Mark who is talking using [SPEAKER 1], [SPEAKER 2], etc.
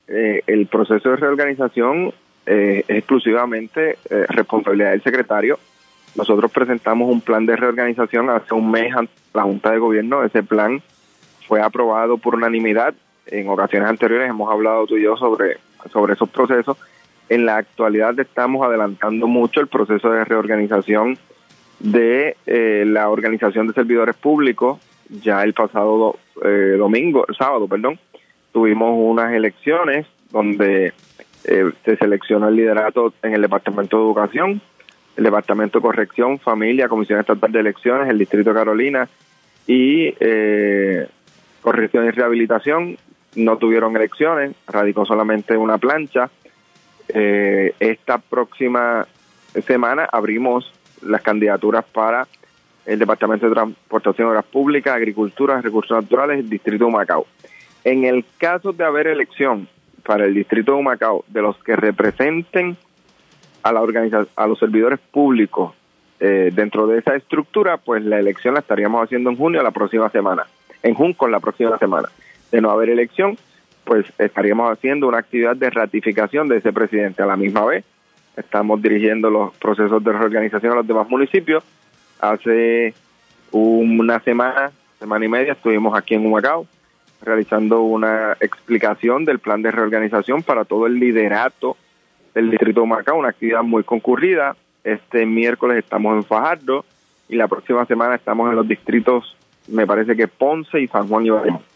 [SPEAKER 1] el proceso de reorganización es exclusivamente responsabilidad del secretario. Nosotros presentamos un plan de reorganización hace un mes ante la Junta de Gobierno. Ese plan fue aprobado por unanimidad. En ocasiones anteriores hemos hablado tú y yo sobre esos procesos. En la actualidad estamos adelantando mucho el proceso de reorganización de la Organización de Servidores Públicos. Ya el pasado sábado, tuvimos unas elecciones donde se seleccionó el liderato en el Departamento de Educación, el Departamento de Corrección, Familia, Comisión Estatal de Elecciones, el Distrito de Carolina y Corrección y Rehabilitación. No tuvieron elecciones, radicó solamente una plancha. Esta próxima semana abrimos las candidaturas para el Departamento de Transportación, Obras Públicas, Agricultura, Recursos Naturales, el Distrito de Humacao. En el caso de haber elección para el Distrito de Humacao, de los que representen a los servidores públicos dentro de esa estructura, pues la elección la estaríamos haciendo en junio la próxima semana, en Junco la próxima semana. De no haber elección, pues estaríamos haciendo una actividad de ratificación de ese presidente. A la misma vez, estamos dirigiendo los procesos de reorganización a los demás municipios. Hace una semana y media, estuvimos aquí en Humacao realizando una explicación del plan de reorganización para todo el liderato del Distrito de Humacao, una actividad muy concurrida. Este miércoles estamos en Fajardo y la próxima semana estamos en los distritos, me parece que Ponce y San Juan y Bayamón.